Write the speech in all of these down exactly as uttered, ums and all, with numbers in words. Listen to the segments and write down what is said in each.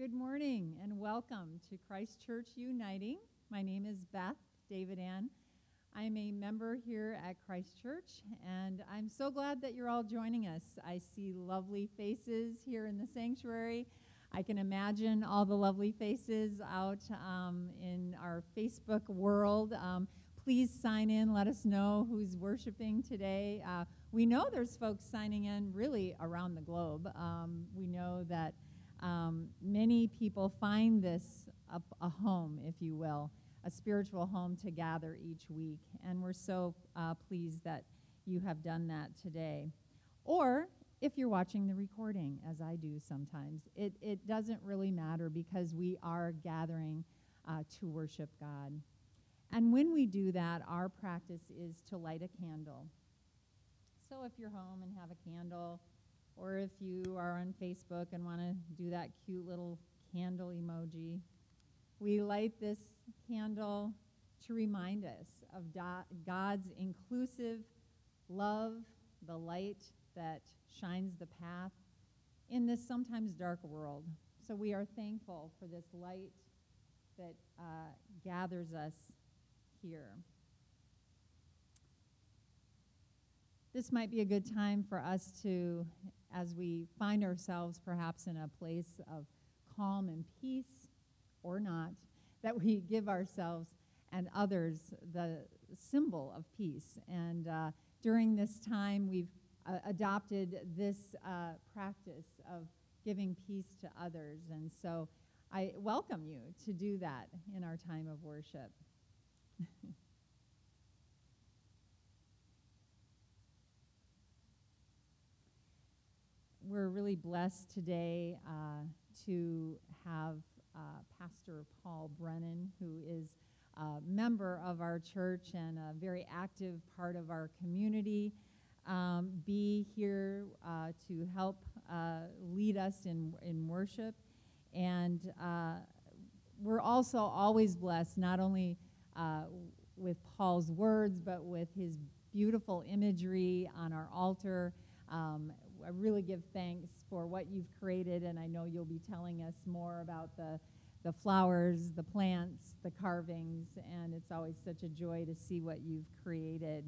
Good morning and welcome to Christ Church Uniting. My name is Beth David Ann. I'm a member here at Christ Church, and I'm so glad that you're all joining us. I see lovely faces here in the sanctuary. I can imagine all the lovely faces out um, in our Facebook world. Um, please sign in. Let us know who's worshiping today. Uh, we know there's folks signing in really around the globe. Um, we know that um, many people find this a, a home, if you will, a spiritual home to gather each week. And we're so uh, pleased that you have done that today. Or if you're watching the recording, as I do sometimes, it, it doesn't really matter because we are gathering uh, to worship God. And when we do that, our practice is to light a candle. So if you're home and have a candle, or if you are on Facebook and want to do that cute little candle emoji, we light this candle to remind us of do- God's inclusive love, the light that shines the path in this sometimes dark world. So we are thankful for this light that uh, gathers us here. This might be a good time for us to, as we find ourselves perhaps in a place of calm and peace, or not, that we give ourselves and others the symbol of peace. And uh, during this time, we've uh, adopted this uh, practice of giving peace to others. And so I welcome you to do that in our time of worship. We're really blessed today uh, to have uh, Pastor Paul Brennan, who is a member of our church and a very active part of our community, um, be here uh, to help uh, lead us in, in worship. And uh, we're also always blessed, not only uh, with Paul's words, but with his beautiful imagery on our altar. Um, I really give thanks for what you've created, and I know you'll be telling us more about the, the flowers, the plants, the carvings, and it's always such a joy to see what you've created.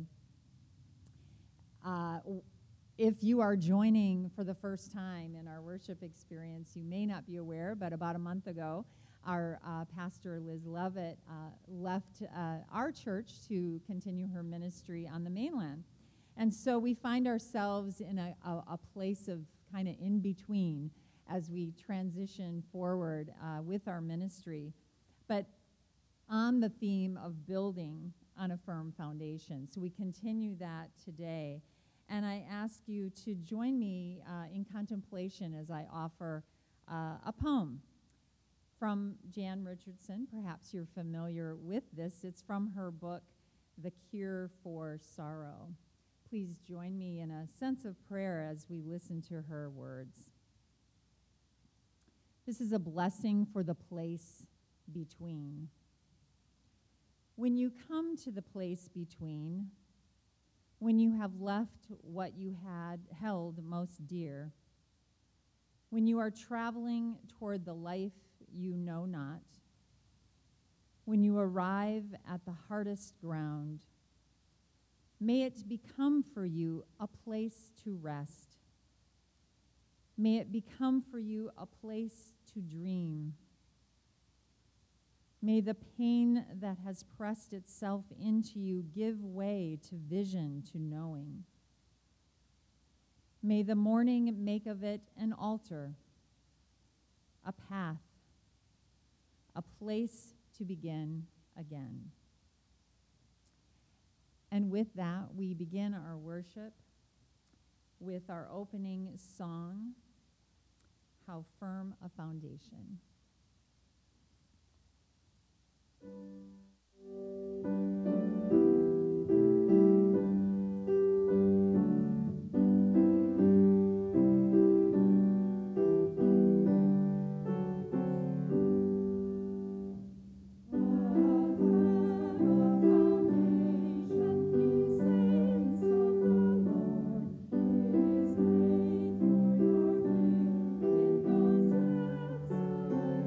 Uh, if you are joining for the first time in our worship experience, you may not be aware, but about a month ago, our uh, pastor, Liz Lovett, uh, left uh, our church to continue her ministry on the mainland. And so we find ourselves in a, a, a place of kind of in between as we transition forward uh, with our ministry, but on the theme of building on a firm foundation. So we continue that today. And I ask you to join me uh, in contemplation as I offer uh, a poem from Jan Richardson. Perhaps you're familiar with this. It's from her book, The Cure for Sorrow. Please join me in a sense of prayer as we listen to her words. This is a blessing for the place between. When you come to the place between, when you have left what you had held most dear, when you are traveling toward the life you know not, when you arrive at the hardest ground, may it become for you a place to rest. May it become for you a place to dream. May the pain that has pressed itself into you give way to vision, to knowing. May the morning make of it an altar, a path, a place to begin again. And with that, we begin our worship with our opening song, How Firm a Foundation. Thank you.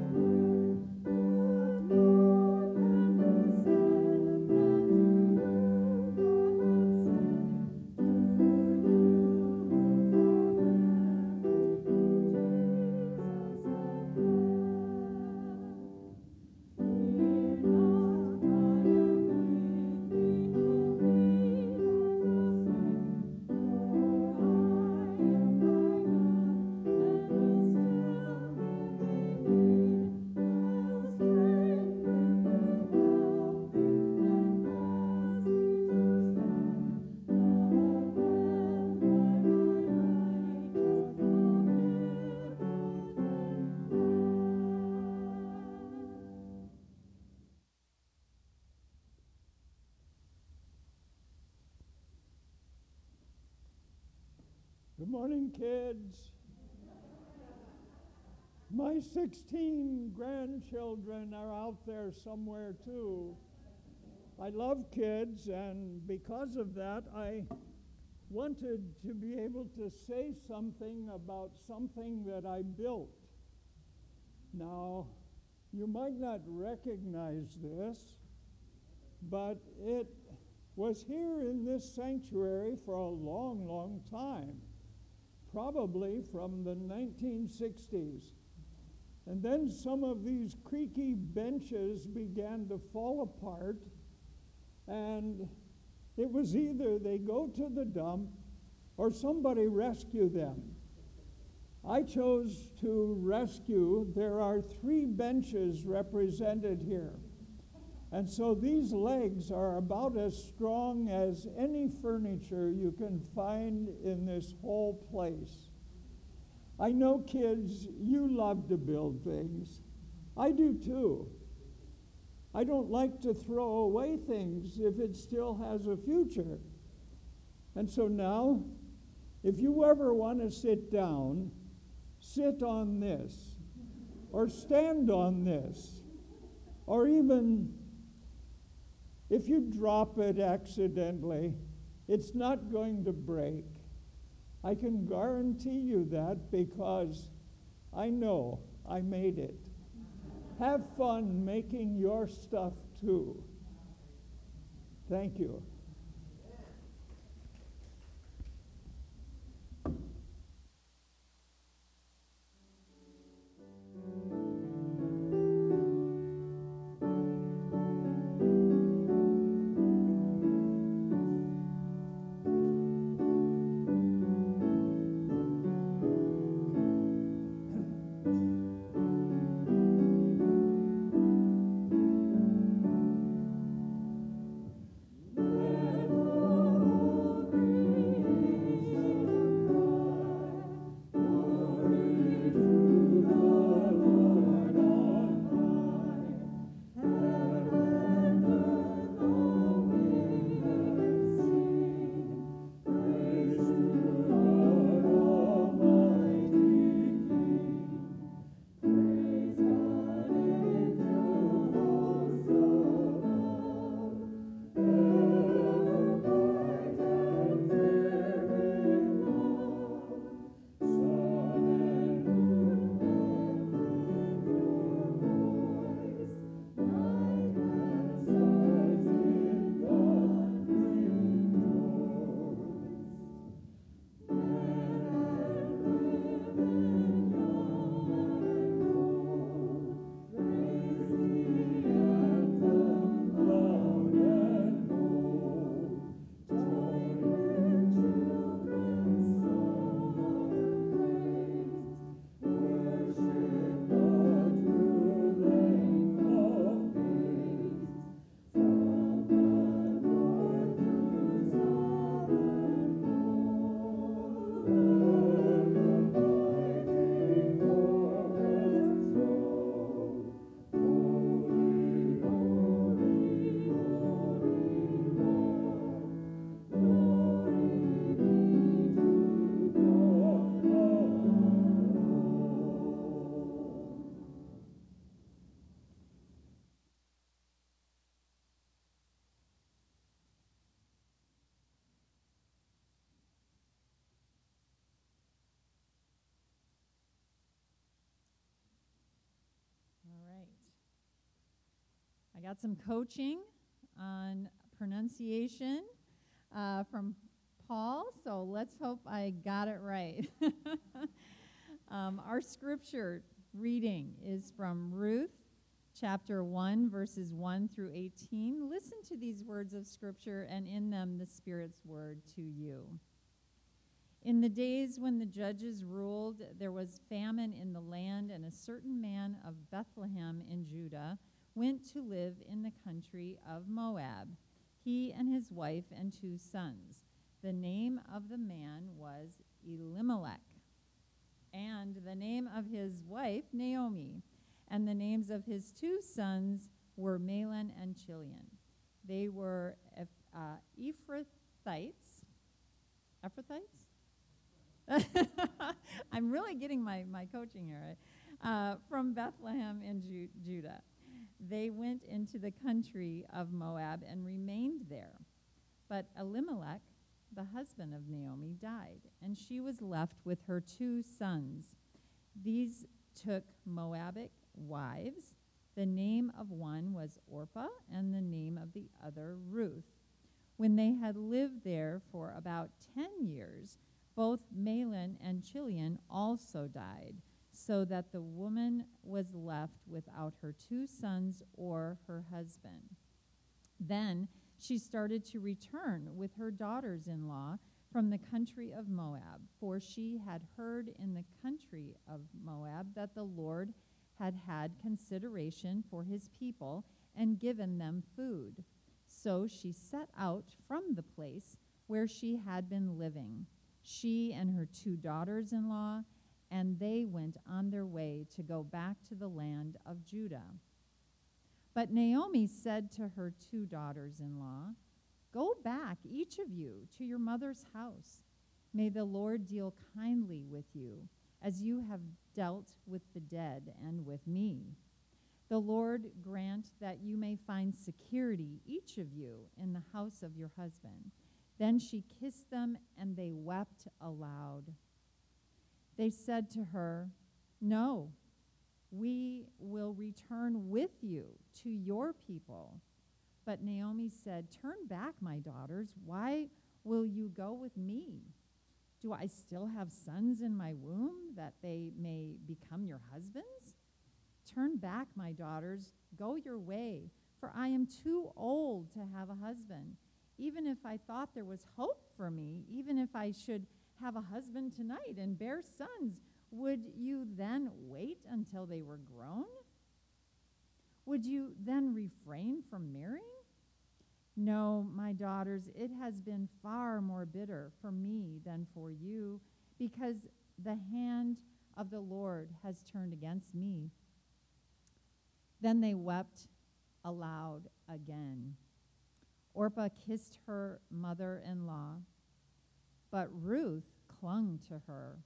Good morning, kids. My sixteen grandchildren are out there somewhere too. I love kids, and because of that, I wanted to be able to say something about something that I built. Now, you might not recognize this, but it was here in this sanctuary for a long, long time, probably from the nineteen sixties. And then some of these creaky benches began to fall apart, and it was either they go to the dump or somebody rescue them. I chose to rescue. There are three benches represented here. And so these legs are about as strong as any furniture you can find in this whole place. I know, kids, you love to build things. I do too. I don't like to throw away things if it still has a future. And so now, if you ever want to sit down, sit on this, or stand on this, or even if you drop it accidentally, it's not going to break. I can guarantee you that because I know I made it. Have fun making your stuff too. Thank you. I got some coaching on pronunciation uh, from Paul, so let's hope I got it right. um, our scripture reading is from Ruth, chapter one, verses one through eighteen. Listen to these words of scripture, and in them the Spirit's word to you. In the days when the judges ruled, there was famine in the land, and a certain man of Bethlehem in Judah went to live in the country of Moab, he and his wife and two sons. The name of the man was Elimelech, and the name of his wife Naomi, and the names of his two sons were Mahlon and Chilion. They were uh, Ephrathites, Ephrathites? I'm really getting my, my coaching here, right? Uh, from Bethlehem in Ju- Judah. They went into the country of Moab and remained there. But Elimelech, the husband of Naomi, died, and she was left with her two sons. These took Moabic wives. The name of one was Orpah, and the name of the other Ruth. When they had lived there for about ten years, both Mahlon and Chilion also died, so that the woman was left without her two sons or her husband. Then she started to return with her daughters-in-law from the country of Moab, for she had heard in the country of Moab that the Lord had had consideration for his people and given them food. So she set out from the place where she had been living, she and her two daughters-in-law, and they went on their way to go back to the land of Judah. But Naomi said to her two daughters-in-law, "Go back, each of you, to your mother's house. May the Lord deal kindly with you, as you have dealt with the dead and with me. The Lord grant that you may find security, each of you, in the house of your husband." Then she kissed them, and they wept aloud. They said to her, "No, we will return with you to your people." But Naomi said, "Turn back, my daughters. Why will you go with me? Do I still have sons in my womb that they may become your husbands? Turn back, my daughters. Go your way, for I am too old to have a husband. Even if I thought there was hope for me, even if I should have a husband tonight and bear sons, would you then wait until they were grown? Would you then refrain from marrying? No, my daughters, it has been far more bitter for me than for you, because the hand of the Lord has turned against me." Then they wept aloud again. Orpah kissed her mother-in-law, but Ruth clung to her.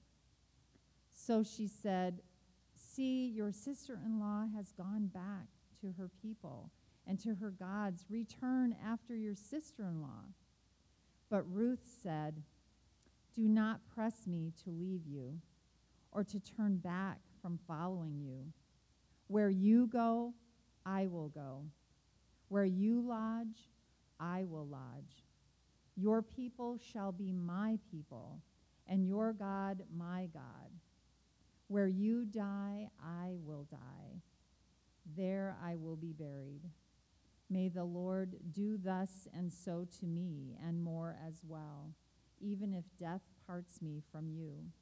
So she said, "See, your sister-in-law has gone back to her people and to her gods. Return after your sister-in-law." But Ruth said, "Do not press me to leave you or to turn back from following you. Where you go, I will go. Where you lodge, I will lodge. Your people shall be my people, and your God my God. Where you die, I will die. There I will be buried. May the Lord do thus and so to me, and more as well, even if death parts me from you."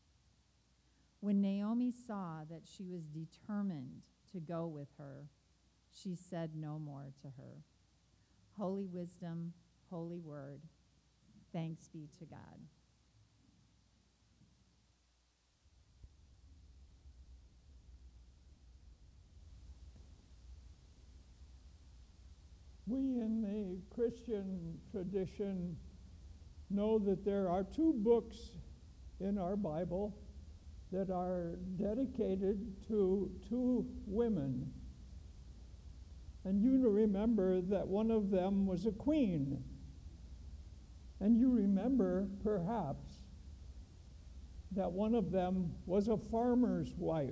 When Naomi saw that she was determined to go with her, she said no more to her. Holy wisdom, holy word, thanks be to God. We in the Christian tradition know that there are two books in our Bible that are dedicated to two women. And you remember that one of them was a queen. And you remember, perhaps, that one of them was a farmer's wife.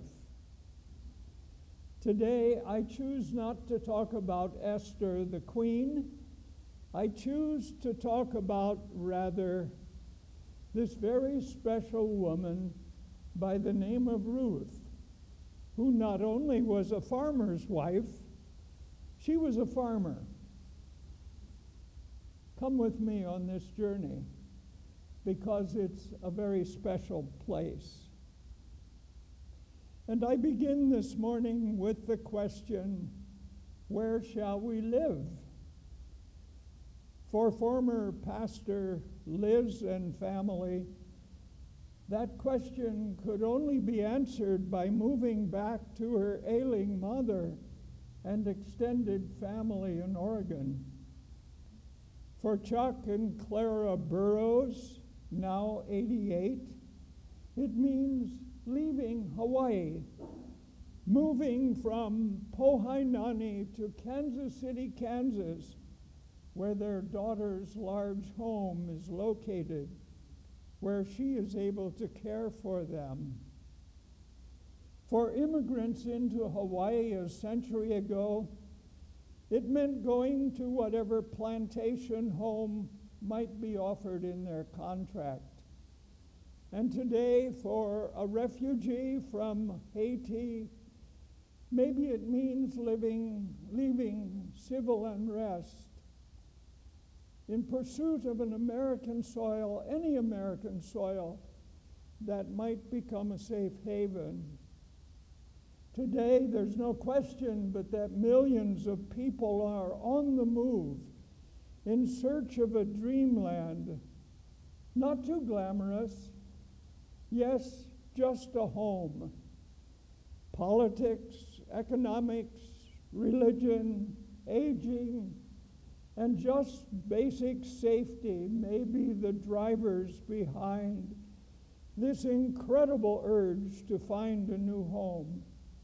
Today, I choose not to talk about Esther the queen. I choose to talk about, rather, this very special woman by the name of Ruth, who not only was a farmer's wife, she was a farmer. Come with me on this journey, because it's a very special place. And I begin this morning with the question, where shall we live? For former pastor Liz and family, that question could only be answered by moving back to her ailing mother and extended family in Oregon. For Chuck and Clara Burrows, now eighty-eight, It means leaving Hawaii, moving from Pohainani to Kansas City, Kansas, where their daughter's large home is located, where she is able to care for them. For immigrants into Hawaii a century ago, it meant going to whatever plantation home might be offered in their contract. And today, for a refugee from Haiti, maybe it means living, leaving civil unrest in pursuit of an American soil, any American soil that might become a safe haven. Today, there's no question but that millions of people are on the move in search of a dreamland, not too glamorous, yes, just a home. Politics, economics, religion, aging, and just basic safety may be the drivers behind this incredible urge to find a new home.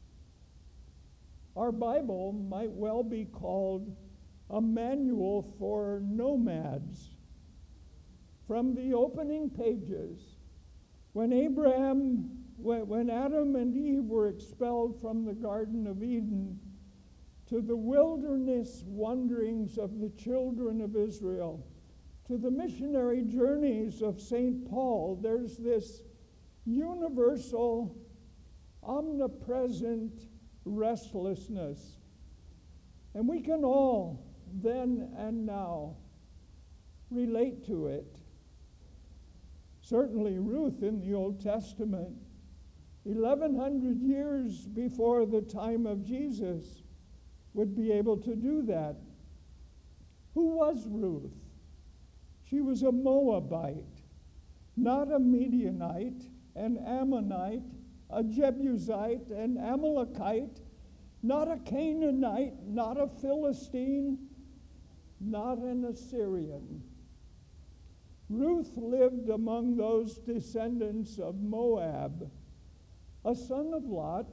Our Bible might well be called a manual for nomads. From the opening pages, when Abraham, when, when Adam and Eve were expelled from the Garden of Eden, to the wilderness wanderings of the children of Israel, to the missionary journeys of Saint Paul, there's this universal, omnipresent restlessness. And we can all, then and now, relate to it. Certainly Ruth in the Old Testament, eleven hundred years before the time of Jesus, would be able to do that. Who was Ruth? She was a Moabite, not a Midianite, an Ammonite, a Jebusite, an Amalekite, not a Canaanite, not a Philistine, not an Assyrian. Ruth lived among those descendants of Moab, a son of Lot,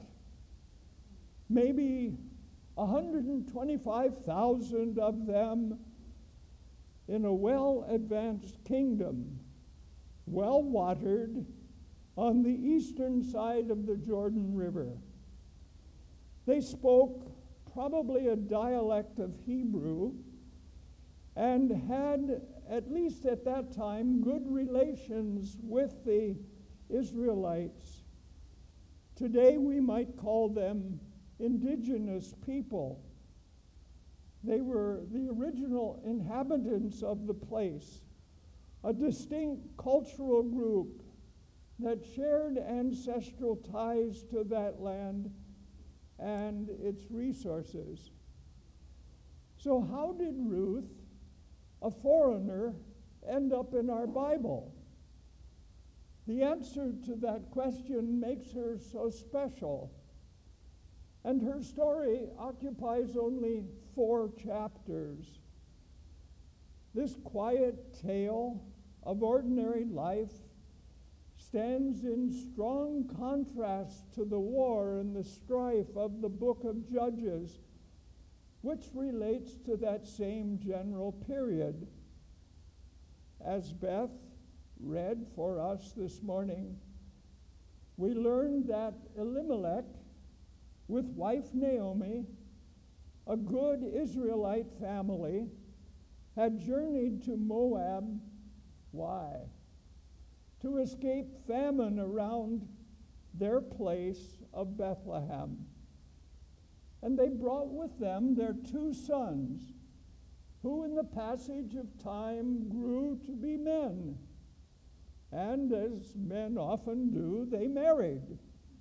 maybe one hundred twenty-five thousand of them in a well-advanced kingdom, well-watered, on the eastern side of the Jordan River. They spoke probably a dialect of Hebrew and had, at least at that time, good relations with the Israelites. Today we might call them indigenous people. They were the original inhabitants of the place, a distinct cultural group that shared ancestral ties to that land and its resources. So how did Ruth, a foreigner, end up in our Bible? The answer to that question makes her so special. And her story occupies only four chapters. This quiet tale of ordinary life stands in strong contrast to the war and the strife of the book of Judges, which relates to that same general period. As Beth read for us this morning, we learned that Elimelech, with wife Naomi, a good Israelite family, had journeyed to Moab. Why? To escape famine around their place of Bethlehem. And they brought with them their two sons, who in the passage of time grew to be men. And as men often do, they married.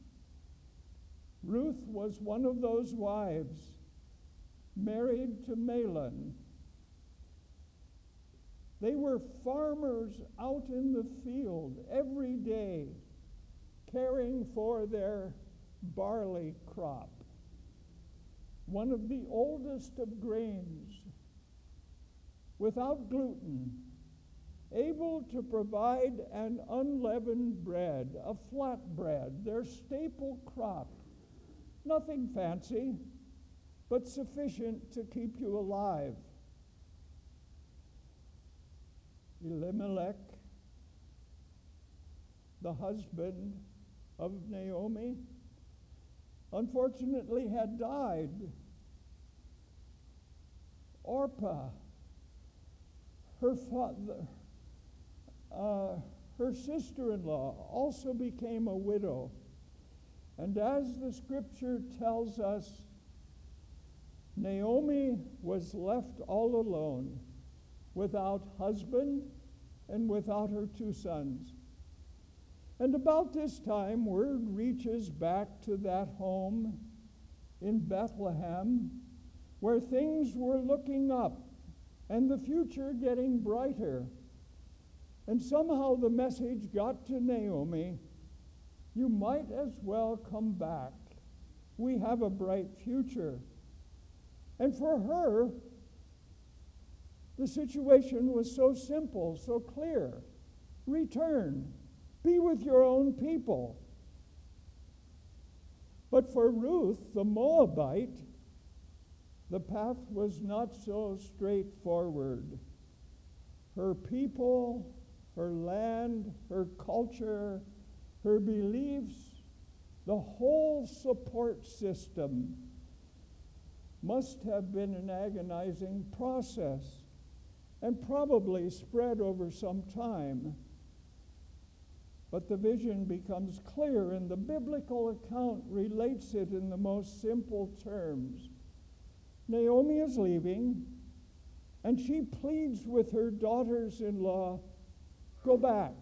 Ruth was one of those wives, married to Mahlon. They were farmers out in the field every day, caring for their barley crop, one of the oldest of grains, without gluten, able to provide an unleavened bread, a flat bread, their staple crop. Nothing fancy, but sufficient to keep you alive. Elimelech, the husband of Naomi, unfortunately had died. Orpah, her father, uh, her sister-in-law, also became a widow. And as the scripture tells us, Naomi was left all alone, without husband and without her two sons. And about this time, word reaches back to that home in Bethlehem, where things were looking up and the future getting brighter. And somehow the message got to Naomi, you might as well come back. We have a bright future. And for her, the situation was so simple, so clear. Return. Be with your own people. But for Ruth, the Moabite, the path was not so straightforward. Her people, her land, her culture, her beliefs, the whole support system must have been an agonizing process and probably spread over some time. But the vision becomes clear, and the biblical account relates it in the most simple terms. Naomi is leaving, and she pleads with her daughters-in-law, go back.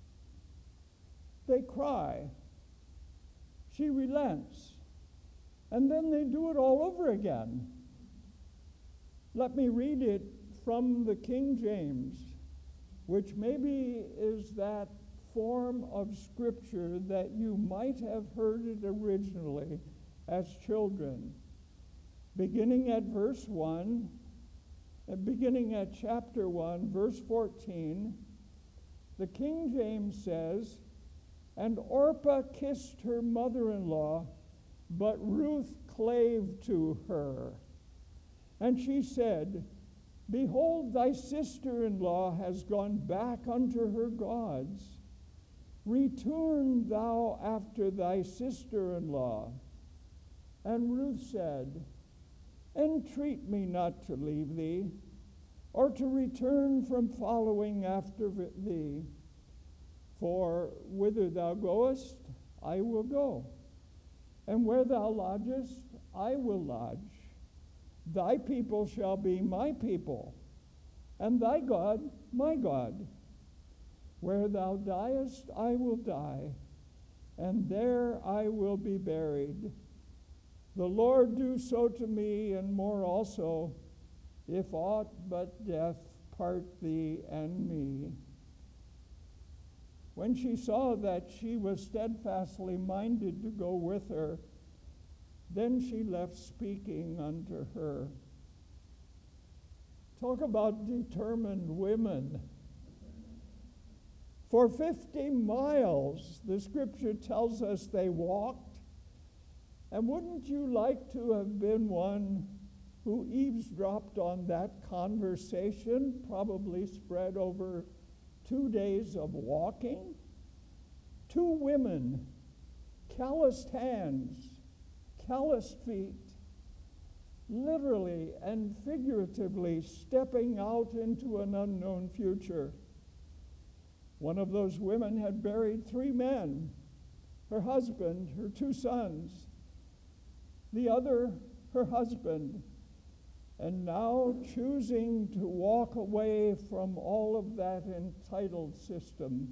They cry. She relents. And then they do it all over again. Let me read it from the King James, which maybe is that form of scripture that you might have heard it originally as children. Beginning at verse one, uh, beginning at chapter one, verse fourteen, the King James says, and Orpah kissed her mother-in-law, but Ruth clave to her. And she said, behold, thy sister-in-law has gone back unto her gods. Return thou after thy sister-in-law. And Ruth said, entreat me not to leave thee, or to return from following after thee. For whither thou goest, I will go, and where thou lodgest, I will lodge. Thy people shall be my people, and thy God my God. Where thou diest, I will die, and there I will be buried. The Lord do so to me, and more also, if aught but death part thee and me. When she saw that she was steadfastly minded to go with her, then she left speaking unto her. Talk about determined women. For fifty miles, the scripture tells us they walked. And wouldn't you like to have been one who eavesdropped on that conversation, probably spread over two days of walking? Two women, calloused hands, calloused feet, literally and figuratively stepping out into an unknown future. One of those women had buried three men, her husband, her two sons, the other, her husband, and now choosing to walk away from all of that entitled system.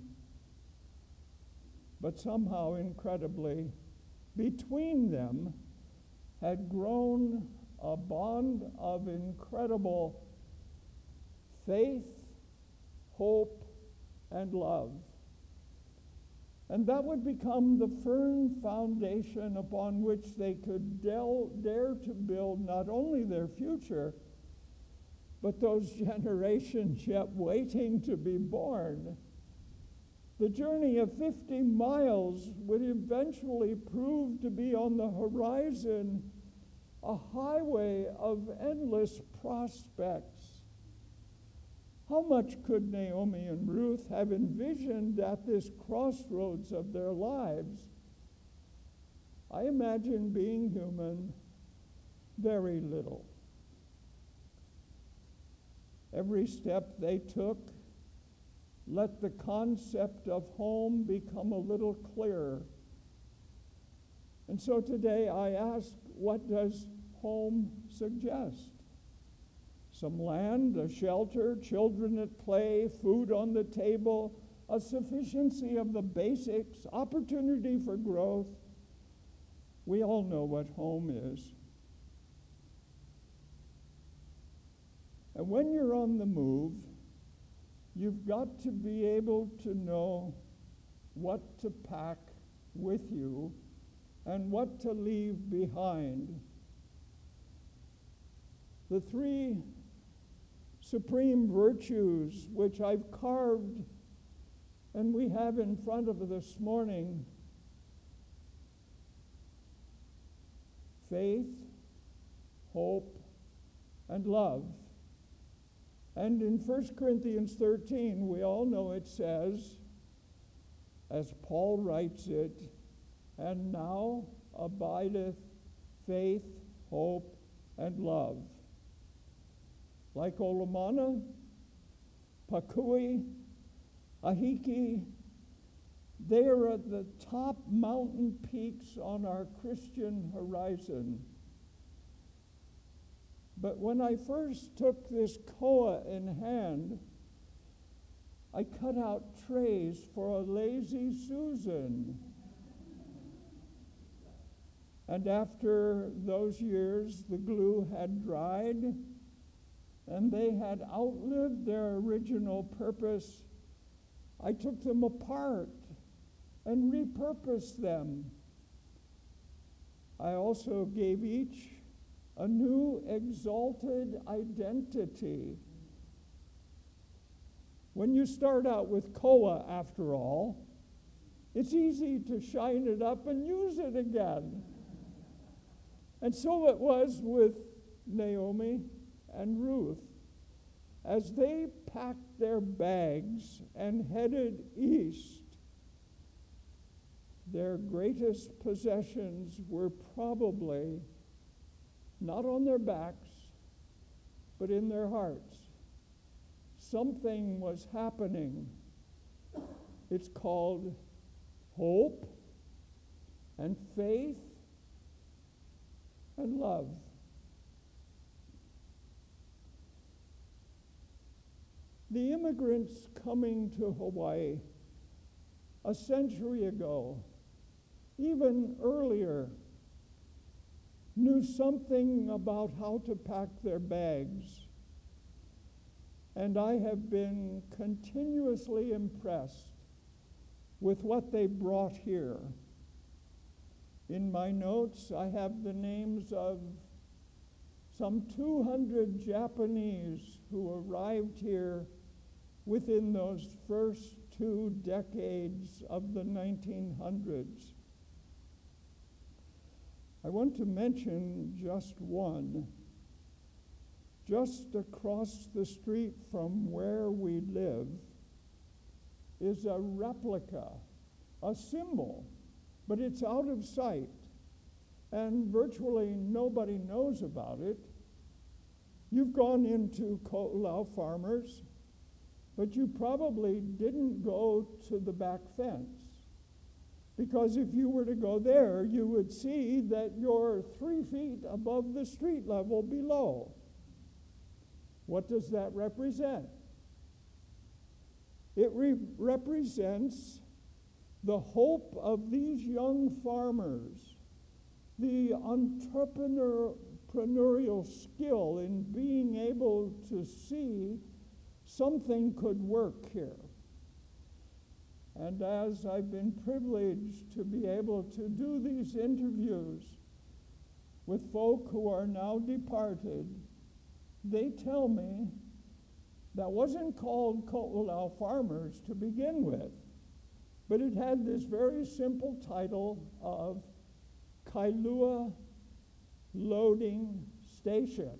But somehow, incredibly, between them had grown a bond of incredible faith, hope, and love. And that would become the firm foundation upon which they could del- dare to build not only their future, but those generations yet waiting to be born. The journey of fifty miles would eventually prove to be on the horizon a highway of endless prospects. How much could Naomi and Ruth have envisioned at this crossroads of their lives? I imagine, being human, very little. Every step they took let the concept of home become a little clearer. And so today I ask, what does home suggest? Some land, a shelter, children at play, food on the table, a sufficiency of the basics, opportunity for growth. We all know what home is. And when you're on the move, you've got to be able to know what to pack with you and what to leave behind. The three supreme virtues which I've carved and we have in front of us this morning: faith, hope, and love. And in First Corinthians thirteen, we all know it says, as Paul writes it, and now abideth faith, hope, and love. Like Olamana, Pakui, Ahiki, they are at the top mountain peaks on our Christian horizon. But when I first took this koa in hand, I cut out trays for a lazy Susan. And after those years, the glue had dried, and they had outlived their original purpose. I took them apart and repurposed them. I also gave each a new exalted identity. When you start out with koa, after all, it's easy to shine it up and use it again. And so it was with Naomi and Ruth. As they packed their bags and headed east, their greatest possessions were probably not on their backs, but in their hearts. Something was happening. It's called hope and faith and love. The immigrants coming to Hawaii a century ago, even earlier, knew something about how to pack their bags. And I have been continuously impressed with what they brought here. In my notes, I have the names of some two hundred Japanese who arrived here within those first two decades of the nineteen hundreds. I want to mention just one. Just across the street from where we live is a replica, a symbol, but it's out of sight, and virtually nobody knows about it. You've gone into Ko'olau Farmers, but you probably didn't go to the back fence. Because if you were to go there, you would see that you're three feet above the street level below. What does that represent? It re- represents the hope of these young farmers, the entrepreneur, entrepreneurial skill in being able to see something could work here. And as I've been privileged to be able to do these interviews with folk who are now departed, they tell me that wasn't called Ko'olau Farmers to begin with, but it had this very simple title of Kailua Loading Station.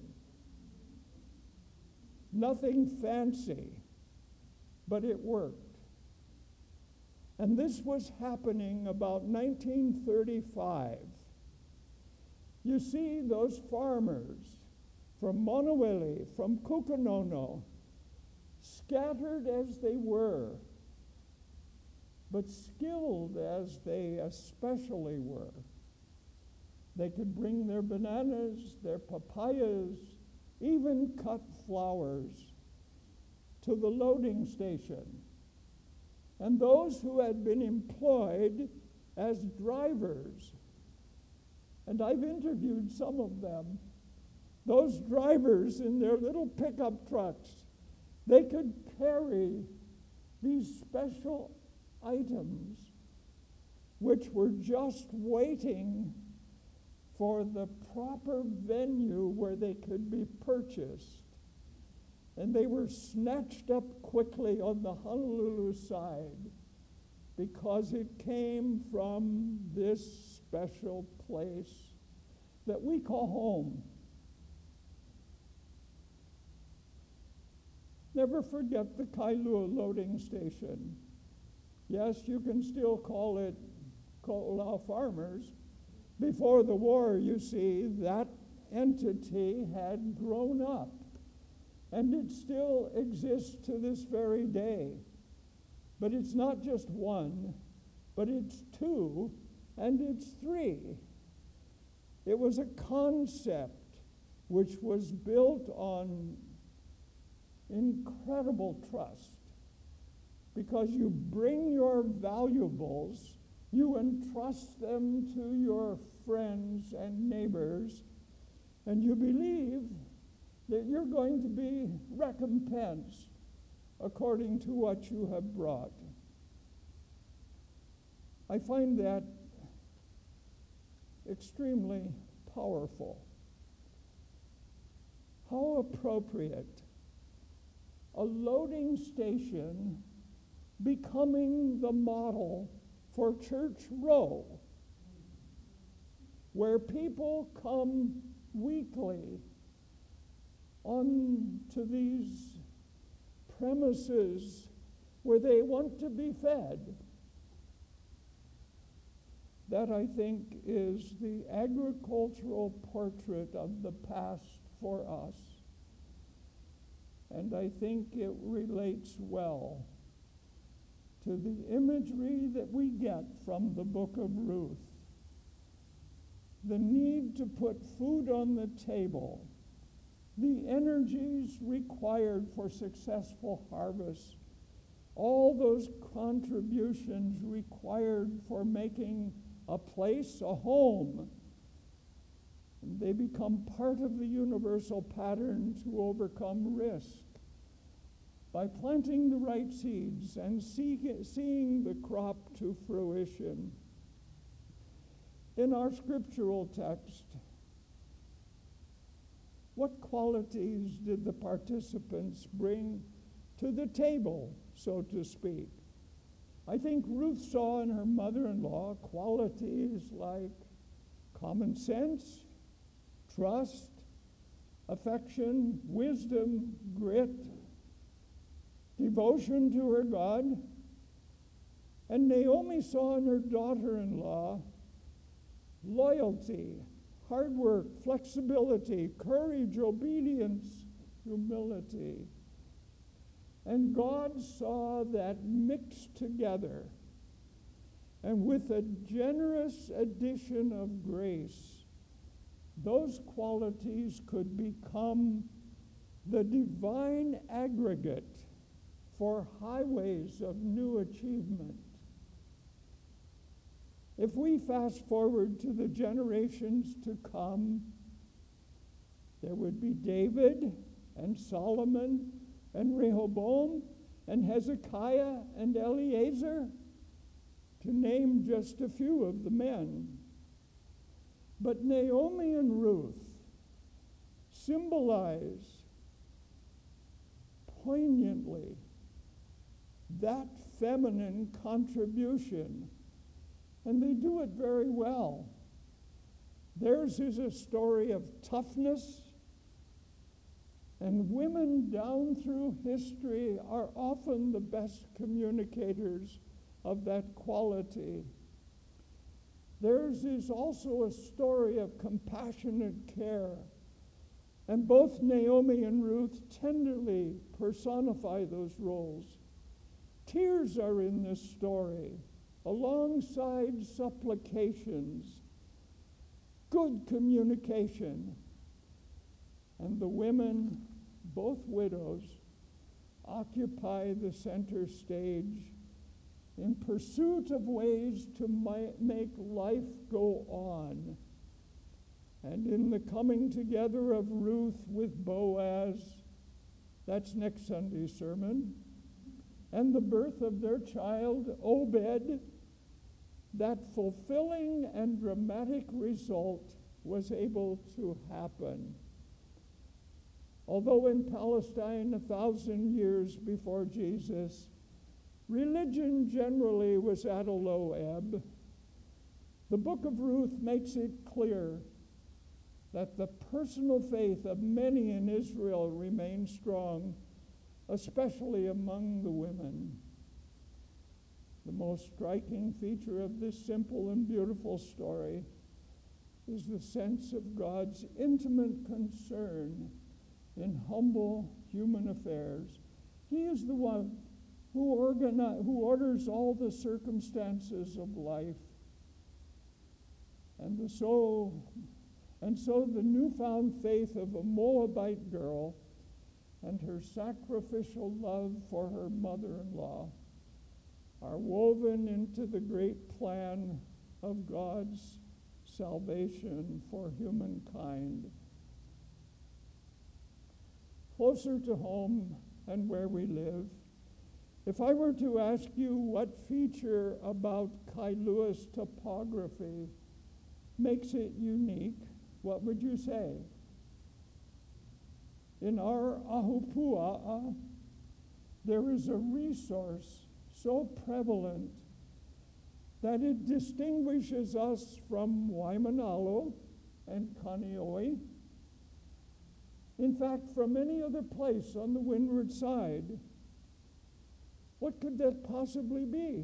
Nothing fancy, but it worked. And this was happening about nineteen thirty-five. You see, those farmers from Monoweli, from Kukanono, scattered as they were, but skilled as they especially were. They could bring their bananas, their papayas, even cut flowers to the loading station. And those who had been employed as drivers, and I've interviewed some of them, those drivers in their little pickup trucks, they could carry these special items which were just waiting for the proper venue where they could be purchased. And they were snatched up quickly on the Honolulu side because it came from this special place that we call home. Never forget the Kailua loading station. Yes, you can still call it Ko'olau Farmers. Before the war, you see, that entity had grown up, and it still exists to this very day. But it's not just one, but it's two, and it's three. It was a concept which was built on incredible trust, because you bring your valuables, you entrust them to your friends and neighbors, and you believe that you're going to be recompensed according to what you have brought. I find that extremely powerful. How appropriate. A loading station becoming the model for Church Row, where people come weekly onto these premises where they want to be fed. That, I think, is the agricultural portrait of the past for us. And I think it relates well to the imagery that we get from the book of Ruth. The need to put food on the table, the energies required for successful harvests, all those contributions required for making a place, a home. They become part of the universal pattern to overcome risk. By planting the right seeds and see, seeing the crop to fruition. In our scriptural text, what qualities did the participants bring to the table, so to speak? I think Ruth saw in her mother-in-law qualities like common sense, trust, affection, wisdom, grit, devotion to her God. And Naomi saw in her daughter-in-law loyalty, hard work, flexibility, courage, obedience, humility. And God saw that mixed together. And with a generous addition of grace, those qualities could become the divine aggregate for highways of new achievement. If we fast forward to the generations to come, there would be David and Solomon and Rehoboam and Hezekiah and Eleazar, to name just a few of the men. But Naomi and Ruth symbolize poignantly that feminine contribution, and they do it very well. Theirs is a story of toughness, and women down through history are often the best communicators of that quality. Theirs is also a story of compassionate care, and both Naomi and Ruth tenderly personify those roles. Tears are in this story, alongside supplications, good communication, and the women, both widows, occupy the center stage in pursuit of ways to mi- make life go on. And in the coming together of Ruth with Boaz, that's next Sunday's sermon, and the birth of their child, Obed, that fulfilling and dramatic result was able to happen. Although in Palestine a thousand years before Jesus, religion generally was at a low ebb, the book of Ruth makes it clear that the personal faith of many in Israel remains strong, especially among the women. The most striking feature of this simple and beautiful story is the sense of God's intimate concern in humble human affairs. He is the one who, organize, who orders all the circumstances of life. And the so, and so the newfound faith of a Moabite girl and her sacrificial love for her mother-in-law are woven into the great plan of God's salvation for humankind. Closer to home and where we live, if I were to ask you what feature about Kailua's topography makes it unique, what would you say? In our Ahupua'a, there is a resource so prevalent that it distinguishes us from Waimanalo and Kaneohe. In fact, from any other place on the windward side. What could that possibly be?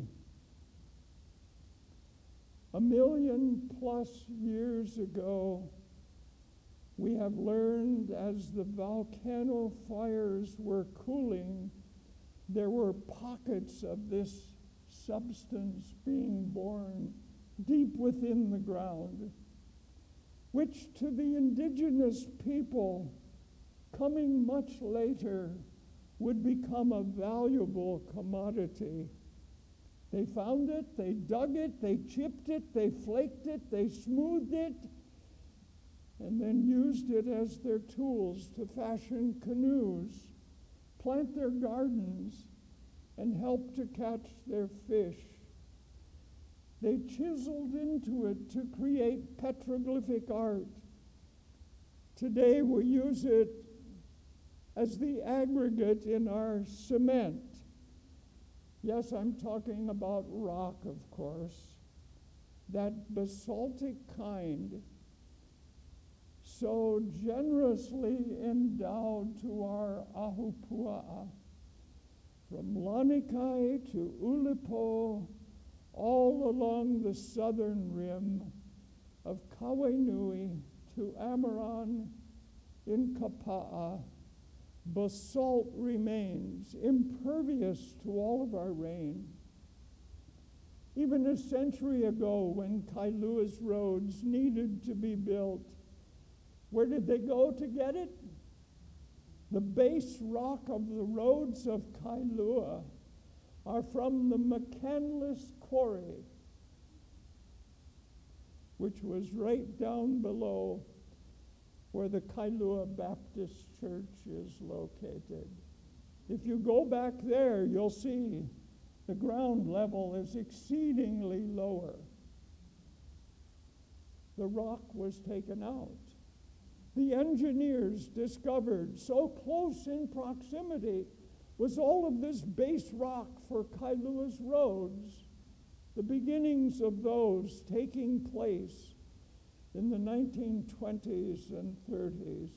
A million plus years ago, we have learned as the volcano fires were cooling, there were pockets of this substance being born deep within the ground, which to the indigenous people coming much later would become a valuable commodity. They found it, they dug it, they chipped it, they flaked it, they smoothed it, and then used it as their tools to fashion canoes, plant their gardens, and help to catch their fish. They chiseled into it to create petroglyphic art. Today we use it as the aggregate in our cement. Yes, I'm talking about rock, of course, that basaltic kind so generously endowed to our Ahupua'a, from Lanikai to Ulipo, all along the southern rim of Kawenui to Amaran in Kapa'a. Basalt remains impervious to all of our rain. Even a century ago, when Kailua's roads needed to be built, where did they go to get it? The base rock of the roads of Kailua are from the McCandless Quarry, which was right down below where the Kailua Baptist Church is located. If you go back there, you'll see the ground level is exceedingly lower. The rock was taken out. The engineers discovered so close in proximity Was all of this base rock for Kailua roads, the beginnings of those taking place in the nineteen twenties and thirties.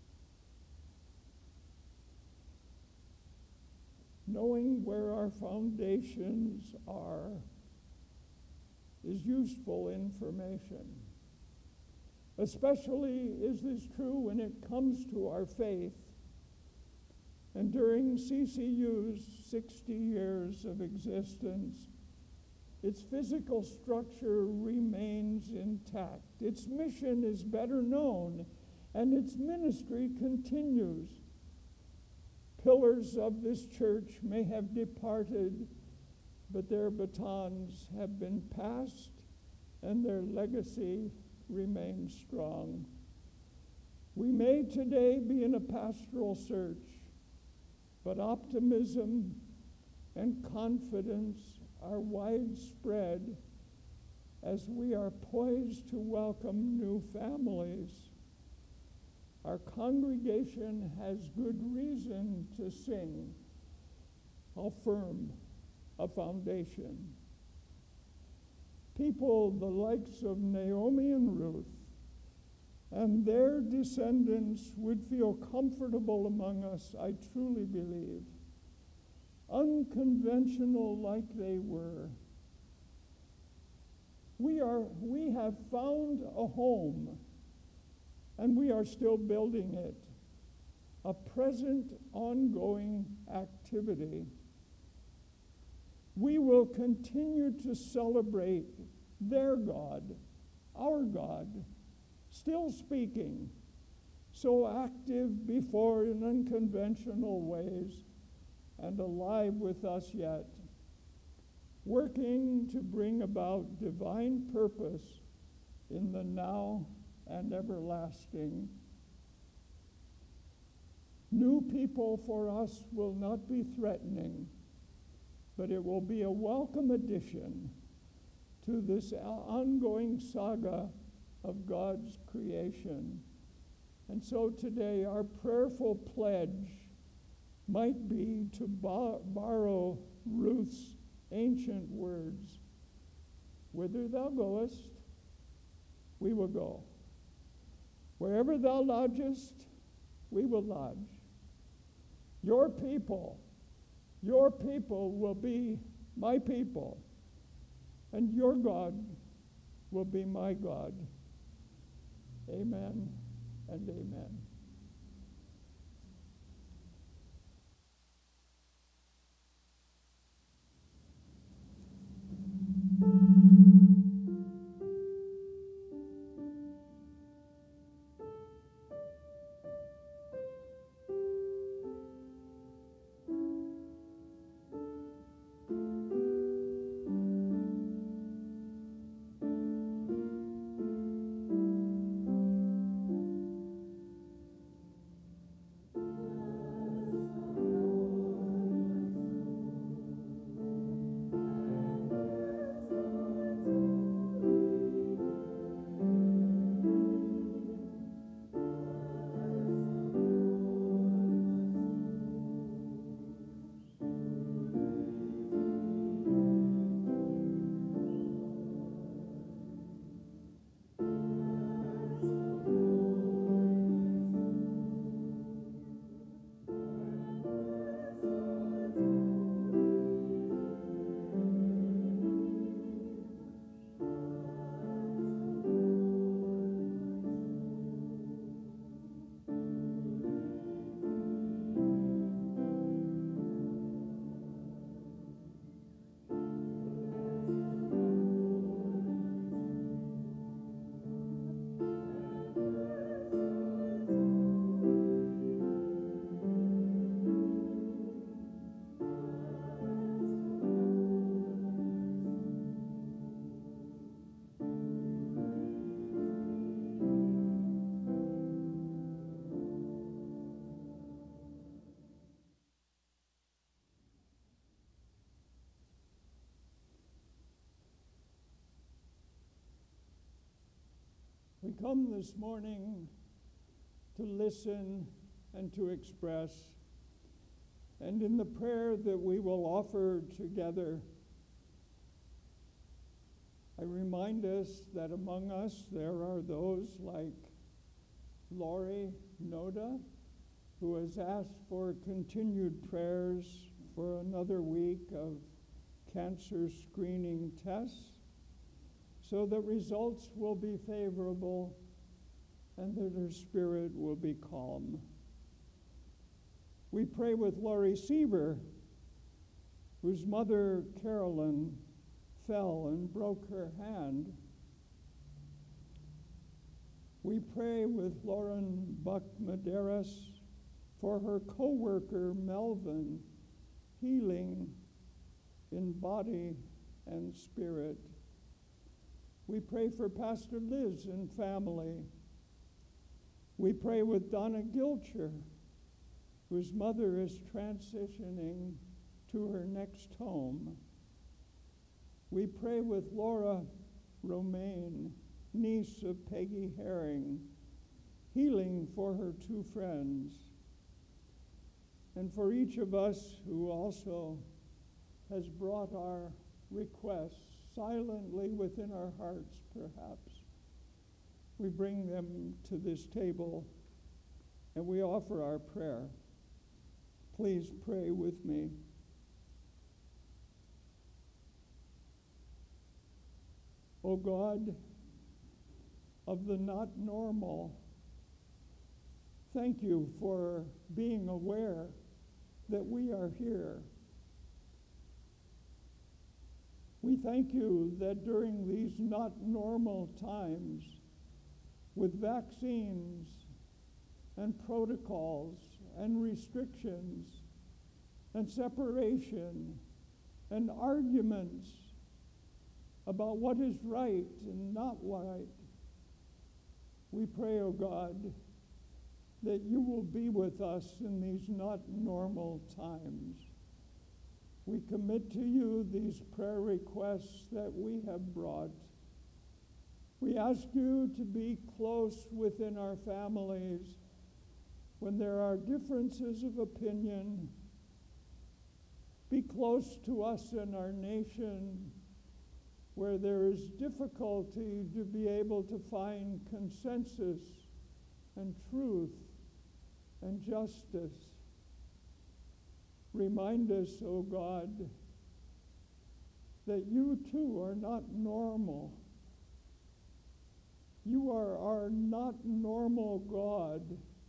Knowing where our foundations are is useful information. Especially is this true when it comes to our faith. And during C C U's sixty years of existence, its physical structure remains intact. Its mission is better known, and its ministry continues. Pillars of this church may have departed, but their batons have been passed, and their legacy remains strong. We may today be in a pastoral search, but optimism and confidence are widespread as we are poised to welcome new families. Our congregation has good reason to sing, how firm a foundation. People the likes of Naomi and Ruth and their descendants would feel comfortable among us, I truly believe. Unconventional like they were. We are, we have found a home, and we are still building it, a present ongoing activity. We will continue to celebrate their God, our God, still speaking, so active before in unconventional ways, and alive with us yet, working to bring about divine purpose in the now and everlasting. New people for us will not be threatening, but it will be a welcome addition to this ongoing saga of God's creation. And so today our prayerful pledge might be to bo- borrow Ruth's ancient words. Whither thou goest, we will go. Wherever thou lodgest, we will lodge. Your people, your people will be my people, and your God will be my God. Amen and amen. We come this morning to listen and to express and in the prayer that we will offer together, I remind us that among us there are those like Lori Noda, who has asked for continued prayers for another week of cancer screening tests so that results will be favorable and that her spirit will be calm. We pray with Laurie Seaver, whose mother, Carolyn, fell and broke her hand. We pray with Lauren Buck Maderas for her co-worker, Melvin, healing in body and spirit. We pray for Pastor Liz and family. We pray with Donna Gilcher, whose mother is transitioning to her next home. We pray with Laura Romaine, niece of Peggy Herring, healing for her two friends. And for each of us who also has brought our requests silently within our hearts, perhaps, we bring them to this table and we offer our prayer. Please pray with me. O God of the not normal, thank you for being aware that we are here. We thank you that during these not normal times, with vaccines and protocols and restrictions and separation and arguments about what is right and not right, we pray, O God, that you will be with us in these not normal times. We commit to you these prayer requests that we have brought. We ask you to be close within our families when there are differences of opinion. Be close to us in our nation where there is difficulty to be able to find consensus and truth and justice. Remind us, O God, that you too are not normal. You are our not normal God,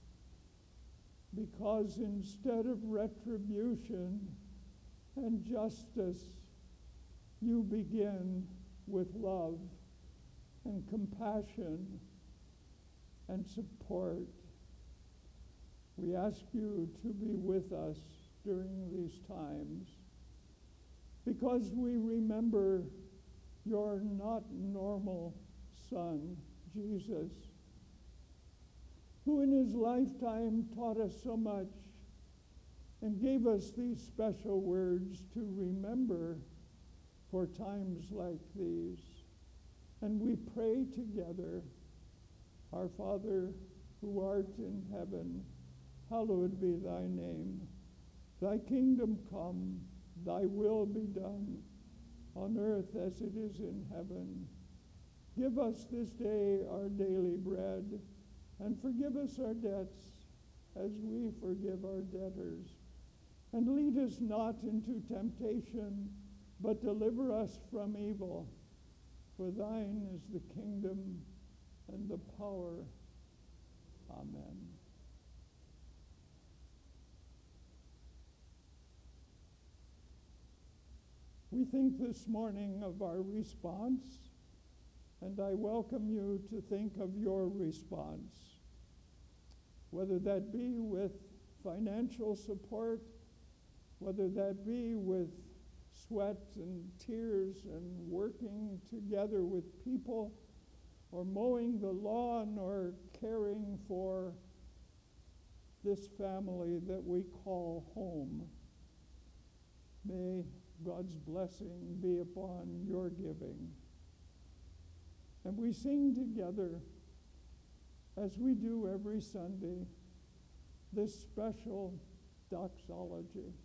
because instead of retribution and justice, you begin with love and compassion and support. We ask you to be with us during these times, because we remember your not normal Son, Jesus, who in his lifetime taught us so much and gave us these special words to remember for times like these. And we pray together, Our Father, who art in heaven, hallowed be thy name. Thy kingdom come, thy will be done, on earth as it is in heaven. Give us this day our daily bread, and forgive us our debts as we forgive our debtors. And lead us not into temptation, but deliver us from evil. For thine is the kingdom and the power. Amen. We think this morning of our response, and I welcome you to think of your response, whether that be with financial support, whether that be with sweat and tears and working together with people, or mowing the lawn, or caring for this family that we call home. May God's blessing be upon your giving. And we sing together, as we do every Sunday, this special doxology.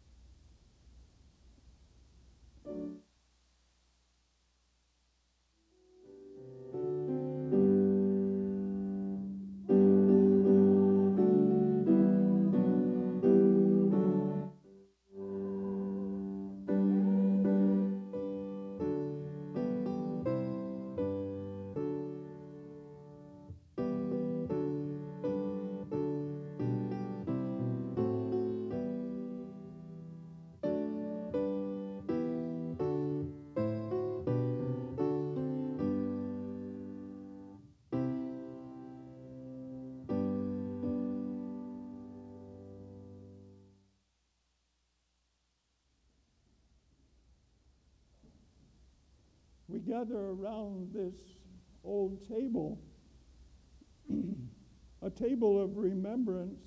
We gather around this old table, a table of remembrance.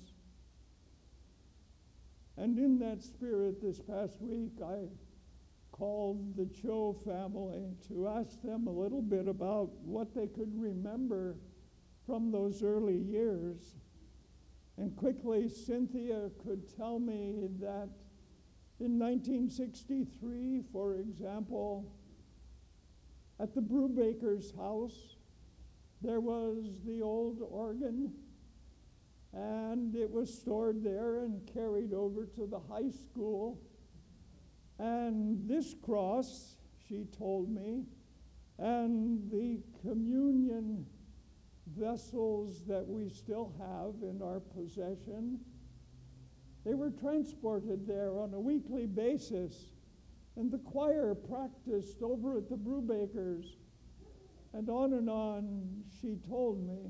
And in that spirit, this past week, I called the Cho family to ask them a little bit about what they could remember from those early years. And quickly, Cynthia could tell me that in nineteen sixty-three, for example, at the Brubaker's house, there was the old organ, and it was stored there and carried over to the high school. And this cross, she told me, and the communion vessels that we still have in our possession, they were transported there on a weekly basis. And the choir practiced over at the Brubakers. And on and on, she told me.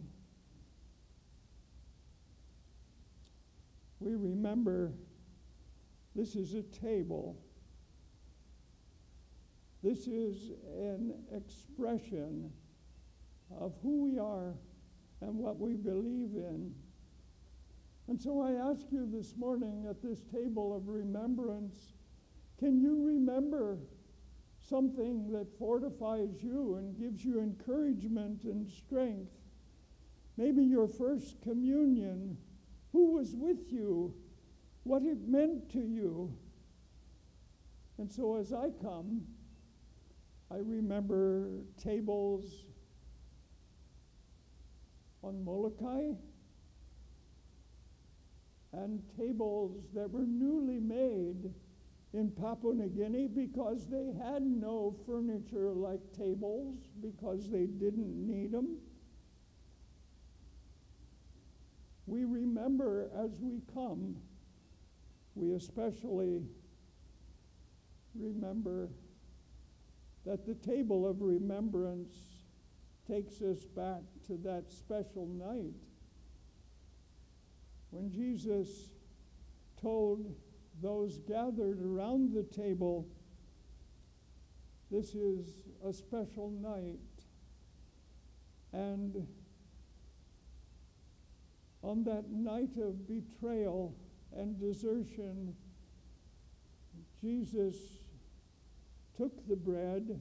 We remember this is a table. This is an expression of who we are and what we believe in. And so I ask you this morning at this table of remembrance, can you remember something that fortifies you and gives you encouragement and strength? Maybe your first communion, who was with you, what it meant to you. And so as I come, I remember tables on Molokai and tables that were newly made in Papua New Guinea because they had no furniture like tables because they didn't need them. We remember as we come, we especially remember that the table of remembrance takes us back to that special night when Jesus told those gathered around the table, this is a special night. And on that night of betrayal and desertion, Jesus took the bread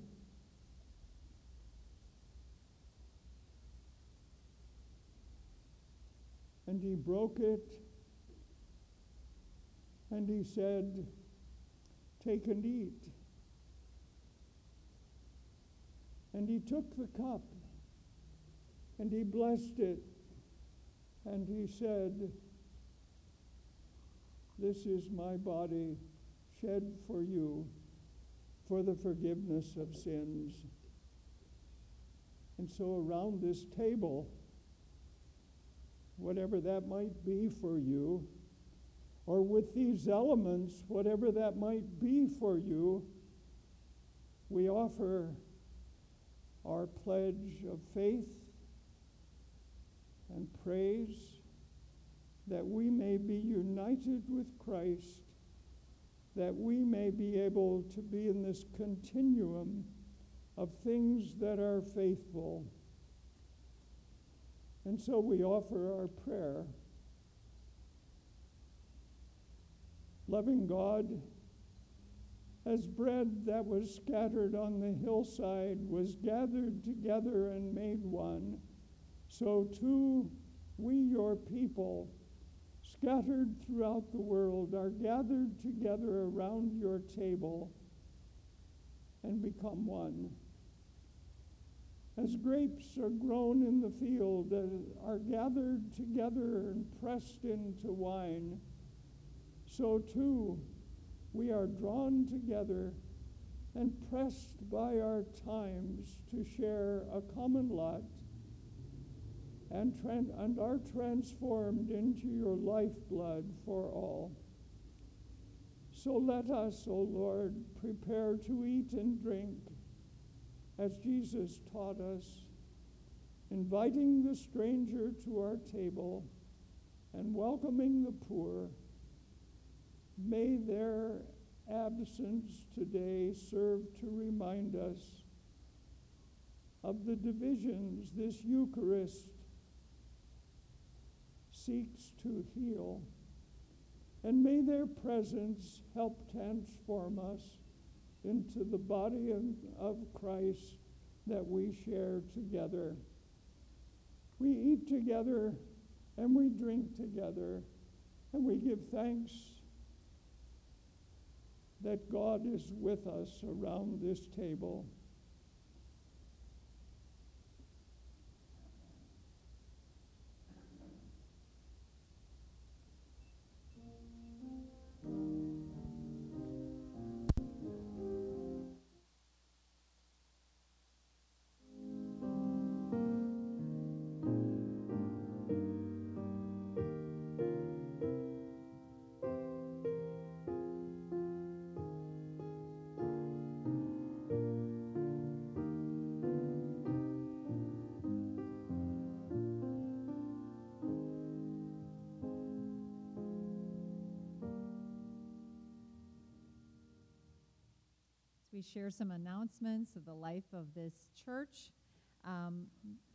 and he broke it. And he said, take and eat. And he took the cup and he blessed it. And he said, this is my body shed for you for the forgiveness of sins. And so around this table, whatever that might be for you, or with these elements, whatever that might be for you, we offer our pledge of faith and praise that we may be united with Christ, that we may be able to be in this continuum of things that are faithful. And so we offer our prayer. Loving God, as bread that was scattered on the hillside was gathered together and made one, so too we, your people, scattered throughout the world are gathered together around your table and become one. As grapes are grown in the field and are gathered together and pressed into wine, so too we are drawn together and pressed by our times to share a common lot and, tran- and are transformed into your lifeblood for all. So let us, O Lord, prepare to eat and drink as Jesus taught us, inviting the stranger to our table and welcoming the poor. May their absence today serve to remind us of the divisions this Eucharist seeks to heal. And may their presence help transform us into the body of, of Christ that we share together. We eat together and we drink together, and we give thanks that God is with us around this table. We share some announcements of the life of this church. Um,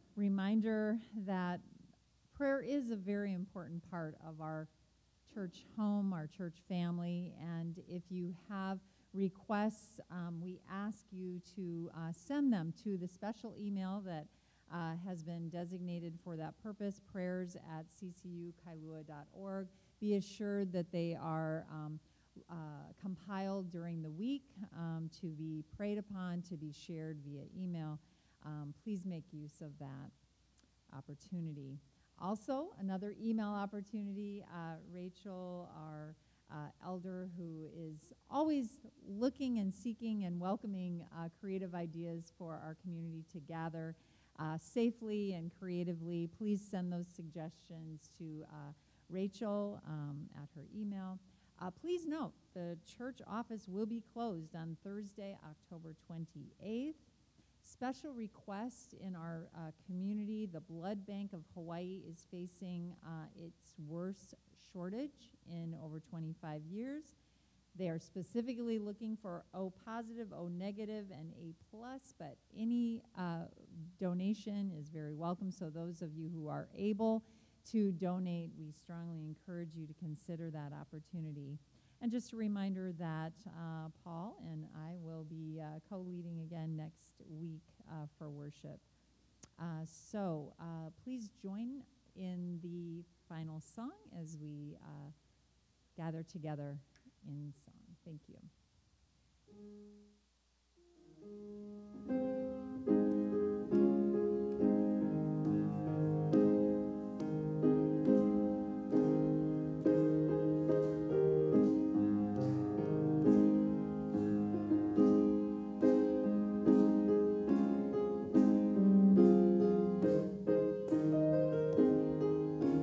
reminder that prayer is a very important part of our church home, our church family, and if you have requests, um, we ask you to uh, send them to the special email that uh, has been designated for that purpose, prayers at c c u kailua dot org. Be assured that they are um, Uh, compiled during the week um, to be prayed upon, to be shared via email. Um, please make use of that opportunity. Also, another email opportunity, uh, Rachel, our uh, elder, who is always looking and seeking and welcoming uh, creative ideas for our community to gather uh, safely and creatively. Please send those suggestions to uh, Rachel um, at her email. Uh, please note, the church office will be closed on Thursday, October twenty-eighth. Special request in our uh, community, the Blood Bank of Hawaii is facing uh, its worst shortage in over twenty-five years. They are specifically looking for O positive, O negative, and A plus, but any uh, donation is very welcome. So those of you who are able to donate, we strongly encourage you to consider that opportunity. And just a reminder that uh, Paul and I will be uh, co-leading again next week uh, for worship. Uh, so uh, please join in the final song as we uh, gather together in song. Thank you.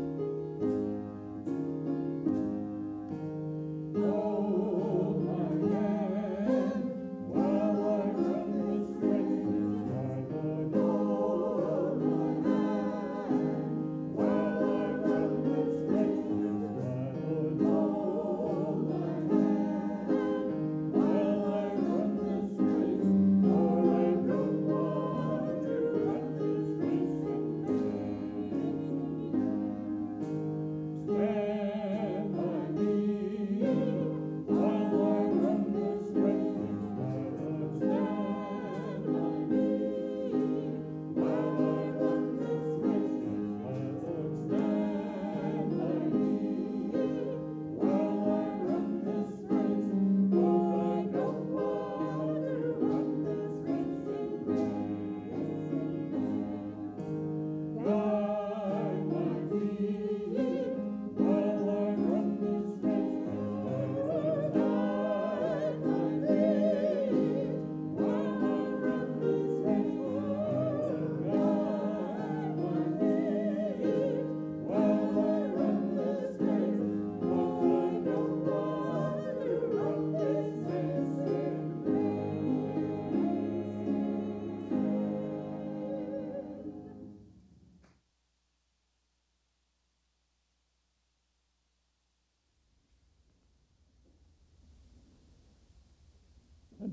Oh, my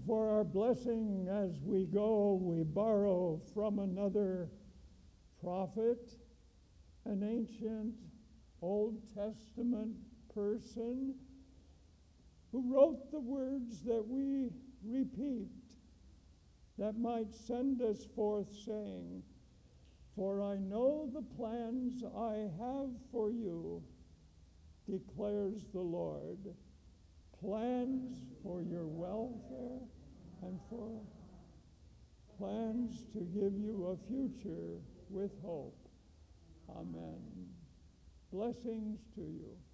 for our blessing as we go, we borrow from another prophet, an ancient Old Testament person who wrote the words that we repeat, that might send us forth saying, "For I know the plans I have for you, declares the Lord, plans for your welfare and for plans to give you a future with hope." Amen. Blessings to you.